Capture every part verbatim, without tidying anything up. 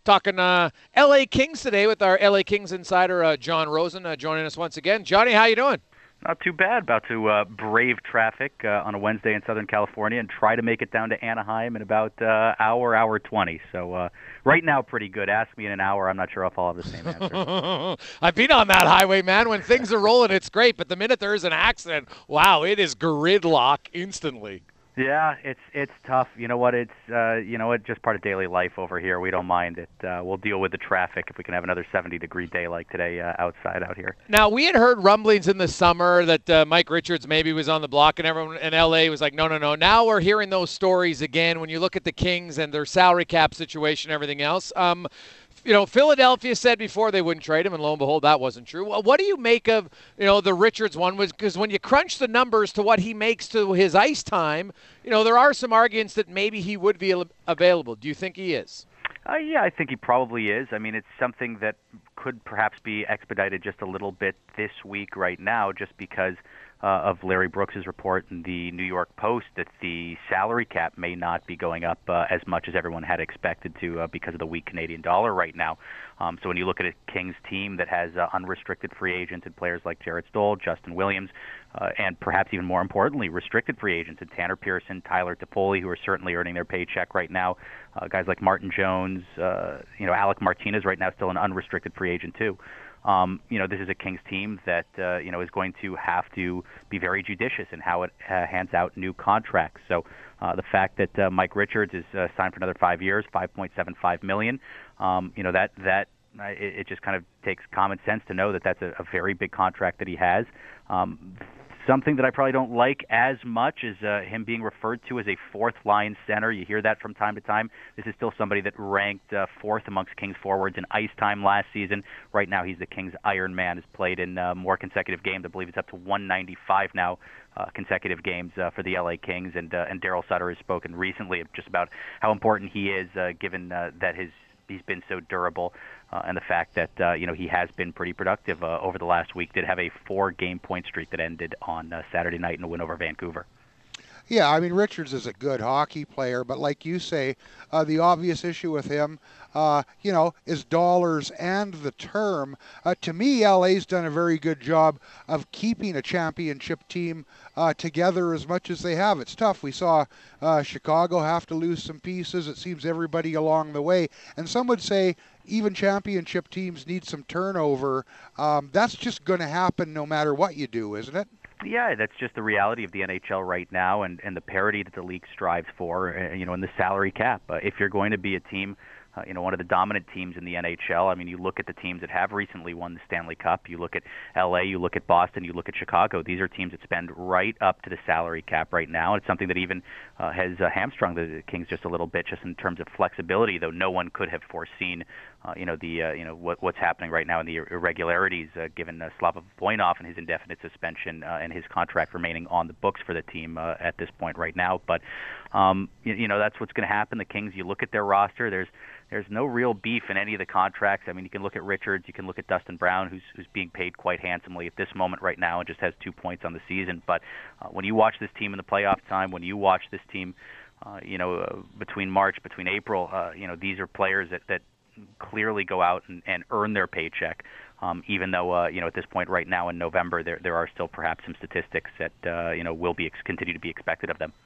Talking uh, L A Kings today with our L A Kings insider uh, John Rosen uh, joining us once again. Johnny, how you doing? Not too bad. About to uh, brave traffic uh, on a Wednesday in Southern California and try to make it down to Anaheim in about uh, hour, hour twenty. So uh, right now, pretty good. Ask me in an hour. I'm not sure if I'll have the same answer. I've been on that highway, man. When things are rolling, it's great. But the minute there is an accident, wow, it is gridlock instantly. Yeah, it's it's tough. You know what? It's uh, you know what? Just part of daily life over here. We don't mind it. Uh, we'll deal with the traffic if we can have another seventy degree day like today uh, outside out here. Now, we had heard rumblings in the summer that uh, Mike Richards maybe was on the block, and everyone in L A was like, no, no, no. Now we're hearing those stories again when you look at the Kings and their salary cap situation and everything else. Um, you know, Philadelphia said before they wouldn't trade him, and lo and behold, that wasn't true. Well, what do you make of, you know, the Richards one? Was because when you crunch the numbers to what he makes to his ice time, you know, there are some arguments that maybe he would be available. Do you think he is? Uh, yeah, I think he probably is. I mean, it's something that could perhaps be expedited just a little bit this week right now, just because uh, of Larry Brooks's report in the New York Post that the salary cap may not be going up uh, as much as everyone had expected to uh, because of the weak Canadian dollar right now. Um, so when you look at a Kings team that has uh, unrestricted free agents and players like Jarrett Stoll, Justin Williams, uh, and perhaps even more importantly, restricted free agents and Tanner Pearson, Tyler Toffoli, who are certainly earning their paycheck right now. Uh, guys like Martin Jones, uh, you know, Alec Martinez right now still an unrestricted free agent too. Um, you know, this is a Kings team that, uh, you know, is going to have to be very judicious in how it uh, hands out new contracts. So uh, the fact that uh, Mike Richards is uh, signed for another five years, five point seven five million dollars, um, you know, that, that uh, it, it just kind of takes common sense to know that that's a, a very big contract that he has. Um, Something that I probably don't like as much is uh, him being referred to as a fourth-line center. You hear that from time to time. This is still somebody that ranked uh, fourth amongst Kings forwards in ice time last season. Right now, he's the Kings Iron Man. Has played in uh, more consecutive games. I believe it's up to one ninety-five now, uh, consecutive games uh, for the L A Kings. And uh, and Daryl Sutter has spoken recently just about how important he is, uh, given uh, that his he's been so durable. Uh, and the fact that uh, you know he has been pretty productive uh, over the last week. Did have a four-game point streak that ended on uh, Saturday night in a win over Vancouver. Yeah, I mean, Richards is a good hockey player, but like you say, uh, the obvious issue with him, uh, you know, is dollars and the term. Uh, to me, L A's done a very good job of keeping a championship team uh, together as much as they have. It's tough. We saw uh, Chicago have to lose some pieces. It seems everybody along the way. And some would say even championship teams need some turnover. Um, that's just going to happen no matter what you do, isn't it? Yeah, that's just the reality of the N H L right now, and, and the parity that the league strives for, uh, you know, in the salary cap. Uh, if you're going to be a team, uh, you know, one of the dominant teams in the N H L, I mean, you look at the teams that have recently won the Stanley Cup, you look at L A, you look at Boston, you look at Chicago. These are teams that spend right up to the salary cap right now. It's something that even uh, has uh, hamstrung the Kings just a little bit, just in terms of flexibility, though no one could have foreseen Uh, you know the uh, you know what, what's happening right now in the irregularities, uh, given uh, Slava Voinov and his indefinite suspension uh, and his contract remaining on the books for the team uh, at this point right now. But um, you, you know that's what's going to happen. The Kings, you look at their roster. There's there's no real beef in any of the contracts. I mean, you can look at Richards, you can look at Dustin Brown, who's who's being paid quite handsomely at this moment right now and just has two points on the season. But uh, when you watch this team in the playoff time, when you watch this team, uh, you know uh, between March, between April, uh, you know these are players that that clearly go out and, and earn their paycheck, um, even though uh, you know at this point right now in November there there are still perhaps some statistics that uh, you know will be ex- continue to be expected of them.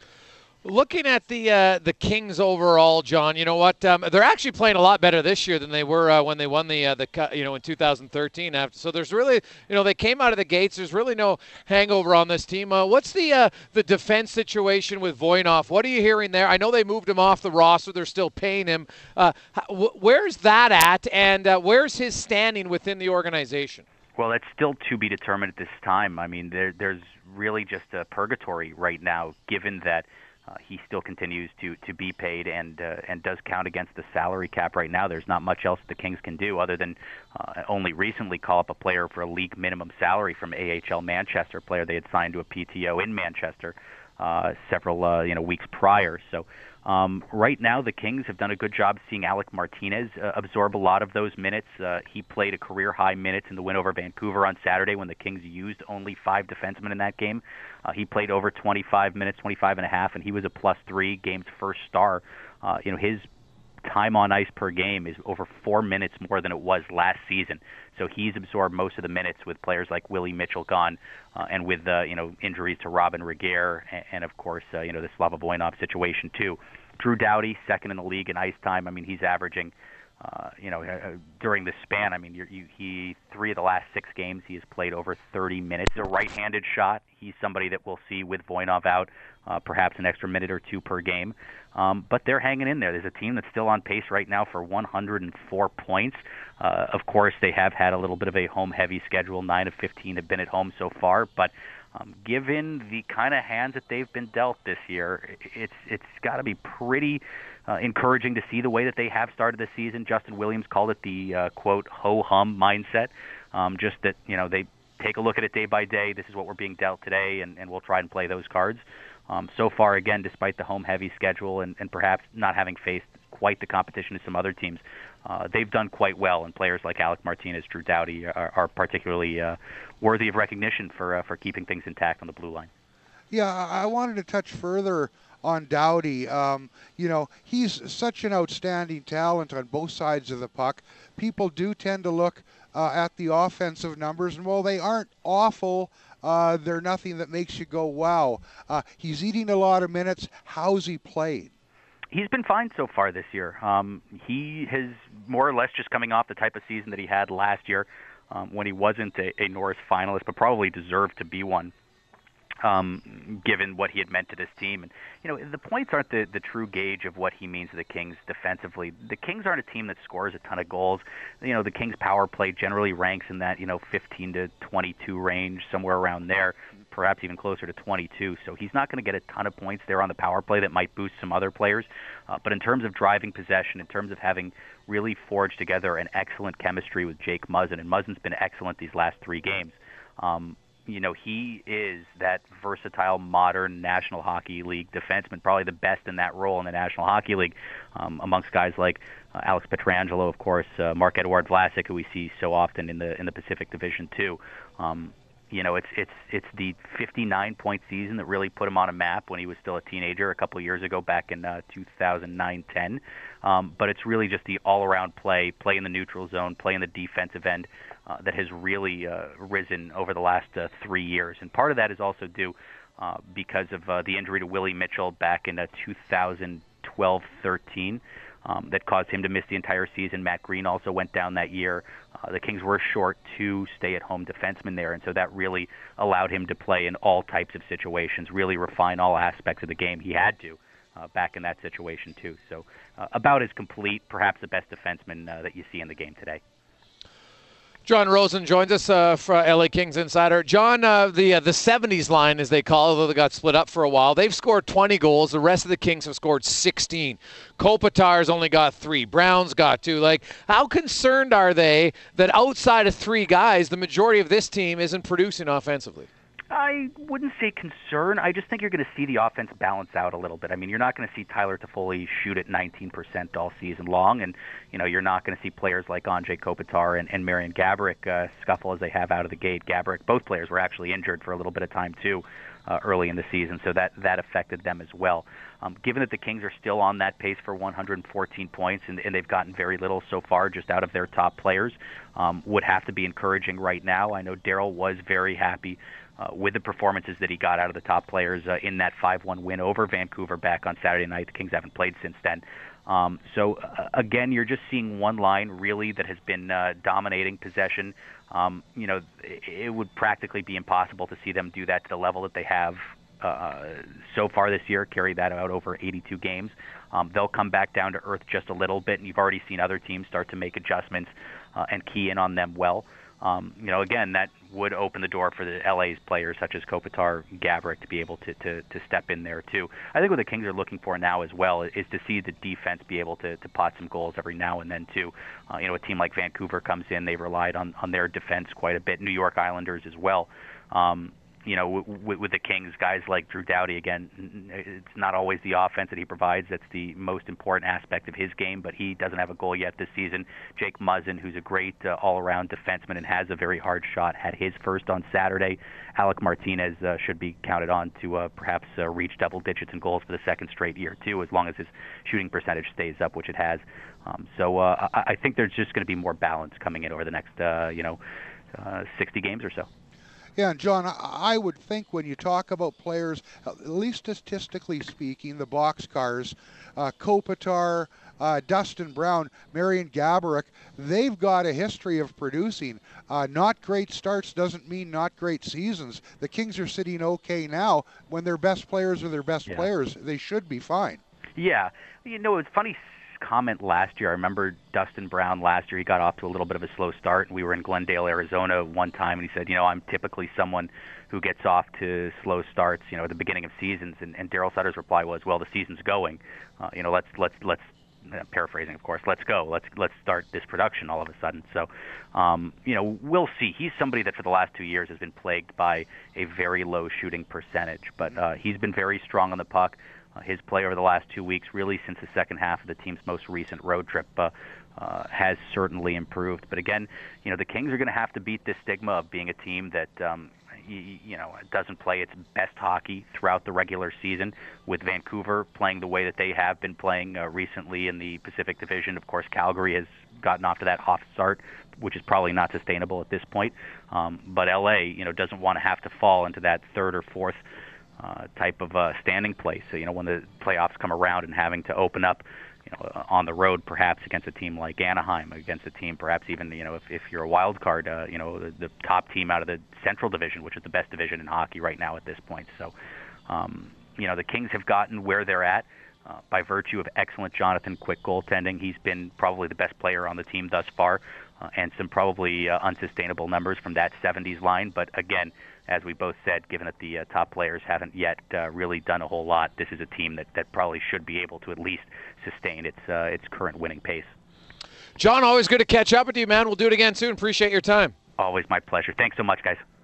Looking at the uh, the Kings overall, John, you know what? Um, they're actually playing a lot better this year than they were uh, when they won the uh, the you know in two thousand thirteen. After, so there's really you know they came out of the gates. There's really no hangover on this team. Uh, what's the uh, the defense situation with Voinov? What are you hearing there? I know they moved him off the roster. They're still paying him. Uh, where's that at? And uh, where's his standing within the organization? Well, that's still to be determined at this time. I mean, there, there's really just a purgatory right now, given that. Uh, he still continues to, to be paid and uh, and does count against the salary cap right now. There's not much else the Kings can do other than uh, only recently call up a player for a league minimum salary from A H L Manchester, a player they had signed to a P T O in Manchester uh, several uh, you know weeks prior. So um, right now the Kings have done a good job seeing Alec Martinez uh, absorb a lot of those minutes. Uh, he played a career-high minutes in the win over Vancouver on Saturday when the Kings used only five defensemen in that game. Uh, he played over twenty-five minutes, twenty-five and a half, and he was a plus three, game's first star. Uh, you know, his time on ice per game is over four minutes more than it was last season. So he's absorbed most of the minutes with players like Willie Mitchell gone, uh, and with uh, you know injuries to Robin Regehr, and, and of course uh, you know the Slava Voinov situation too. Drew Doughty, second in the league in ice time. I mean, he's averaging, uh, you know, uh, during this span. I mean, you're, you, he three of the last six games he has played over thirty minutes. He's a right-handed shot. He's somebody that we'll see with Voinov out, uh, perhaps an extra minute or two per game. Um, but they're hanging in there. There's a team that's still on pace right now for one hundred four points. Uh, of course, they have had a little bit of a home-heavy schedule. Nine of fifteen have been at home so far, but um, given the kind of hands that they've been dealt this year, it's it's got to be pretty uh, encouraging to see the way that they have started the season. Justin Williams called it the uh, quote ho-hum mindset, um, just that you know they take a look at it day by day. This is what we're being dealt today, and, and we'll try and play those cards. Um, so far, again, despite the home-heavy schedule and, and perhaps not having faced quite the competition as some other teams, uh, they've done quite well, and players like Alec Martinez, Drew Doughty are, are particularly uh, worthy of recognition for uh, for keeping things intact on the blue line. Yeah, I wanted to touch further on Doughty. Um, you know, he's such an outstanding talent on both sides of the puck. People do tend to look uh, at the offensive numbers, and while they aren't awful, Uh, they're nothing that makes you go, wow. Uh, he's eating a lot of minutes. How's he played? He's been fine so far this year. Um, he has more or less just coming off the type of season that he had last year um, when he wasn't a, a Norris finalist, but probably deserved to be one. Um, given what he had meant to this team. And, you know, the points aren't the, the true gauge of what he means to the Kings defensively. The Kings aren't a team that scores a ton of goals. You know, the Kings' power play generally ranks in that, you know, fifteen to twenty-two range, somewhere around there, perhaps even closer to twenty-two. So he's not going to get a ton of points there on the power play that might boost some other players. Uh, but in terms of driving possession, in terms of having really forged together an excellent chemistry with Jake Muzzin, and Muzzin's been excellent these last three games, um, you know, he is that versatile, modern National Hockey League defenseman, probably the best in that role in the National Hockey League, um, amongst guys like uh, Alex Pietrangelo, of course, uh, Marc-Edouard Vlasic, who we see so often in the in the Pacific Division too. Um, you know, it's it's it's the fifty-nine point season that really put him on a map when he was still a teenager a couple of years ago, back in uh, two thousand nine ten. Um, but it's really just the all-around play, play in the neutral zone, play in the defensive end, Uh, that has really uh, risen over the last uh, three years. And part of that is also due uh, because of uh, the injury to Willie Mitchell back in uh, two thousand twelve thirteen um, that caused him to miss the entire season. Matt Green also went down that year. Uh, the Kings were short two stay-at-home defensemen there, and so that really allowed him to play in all types of situations, really refine all aspects of the game. He had to uh, back in that situation too. So uh, about as complete, perhaps the best defenseman uh, that you see in the game today. John Rosen joins us uh, for L A Kings Insider. John, uh, the uh, the seventies line, as they call it, although they got split up for a while, they've scored twenty goals. The rest of the Kings have scored sixteen. Kopitar's only got three. Brown's got two. Like, how concerned are they that outside of three guys, the majority of this team isn't producing offensively? I wouldn't say concern. I just think you're going to see the offense balance out a little bit. I mean, you're not going to see Tyler Toffoli shoot at nineteen percent all season long, and you know you're not going to see players like Andrei Kopitar and, and Marian Gaborik uh, scuffle as they have out of the gate. Gaborik, both players were actually injured for a little bit of time too uh, early in the season, so that that affected them as well. Um, given that the Kings are still on that pace for one hundred fourteen points, and, and they've gotten very little so far just out of their top players, um, would have to be encouraging right now. I know Daryl was very happy Uh, with the performances that he got out of the top players uh, in that five one win over Vancouver back on Saturday night. The Kings haven't played since then. Um, so, uh, again, you're just seeing one line, really, that has been uh, dominating possession. Um, you know, it, it would practically be impossible to see them do that to the level that they have uh, so far this year, carry that out over eighty-two games. Um, they'll come back down to earth just a little bit, and you've already seen other teams start to make adjustments uh, and key in on them well. Um, you know, again, that would open the door for the L A's players such as Kopitar, Gaborik to be able to, to, to step in there too. I think what the Kings are looking for now as well is to see the defense be able to, to pot some goals every now and then too. Uh, you know, a team like Vancouver comes in, they've relied on, on their defense quite a bit, New York Islanders as well. Um, you know, w- w- with the Kings, guys like Drew Doughty, again, it's not always the offense that he provides that's the most important aspect of his game, but he doesn't have a goal yet this season. Jake Muzzin, who's a great uh, all-around defenseman and has a very hard shot, had his first on Saturday. Alec Martinez uh, should be counted on to uh, perhaps uh, reach double digits in goals for the second straight year, too, as long as his shooting percentage stays up, which it has. Um, so uh, I-, I think there's just going to be more balance coming in over the next, uh, you know, uh, sixty games or so. Yeah, and John, I would think when you talk about players, at least statistically speaking, the boxcars, uh, Kopitar, uh, Dustin Brown, Marian Gaborik, they've got a history of producing. Uh, not great starts doesn't mean not great seasons. The Kings are sitting okay now. When their best players are their best yeah. players, they should be fine. Yeah. You know, it's funny comment last year. I remember Dustin Brown last year. He got off to a little bit of a slow start. We were in Glendale, Arizona one time, and he said, you know, I'm typically someone who gets off to slow starts, you know, at the beginning of seasons. And, and Daryl Sutter's reply was, well, the season's going. Uh, you know, let's let's let's uh, paraphrasing, of course, let's go. Let's let's start this production all of a sudden. So, um, you know, we'll see. He's somebody that for the last two years has been plagued by a very low shooting percentage, but uh, he's been very strong on the puck. Uh, his play over the last two weeks, really since the second half of the team's most recent road trip, uh, uh, has certainly improved. But again, you know, the Kings are going to have to beat this stigma of being a team that, um, you, you know, doesn't play its best hockey throughout the regular season. With Vancouver playing the way that they have been playing uh, recently in the Pacific Division, of course, Calgary has gotten off to that hot start, which is probably not sustainable at this point. Um, but L A, you know, doesn't want to have to fall into that third or fourth Uh, type of uh, standing place. So, you know, when the playoffs come around and having to open up, you know, uh, on the road, perhaps against a team like Anaheim, against a team, perhaps even, you know, if, if you're a wild card, uh, you know, the, the top team out of the Central Division, which is the best division in hockey right now at this point. So, um, you know, the Kings have gotten where they're at uh, by virtue of excellent Jonathan Quick goaltending. He's been probably the best player on the team thus far, uh, and some probably uh, unsustainable numbers from that seventies line. But again, as we both said, given that the uh, top players haven't yet uh, really done a whole lot, this is a team that, that probably should be able to at least sustain its uh, its current winning pace. John, always good to catch up with you, man. We'll do it again soon. Appreciate your time. Always my pleasure. Thanks so much, guys.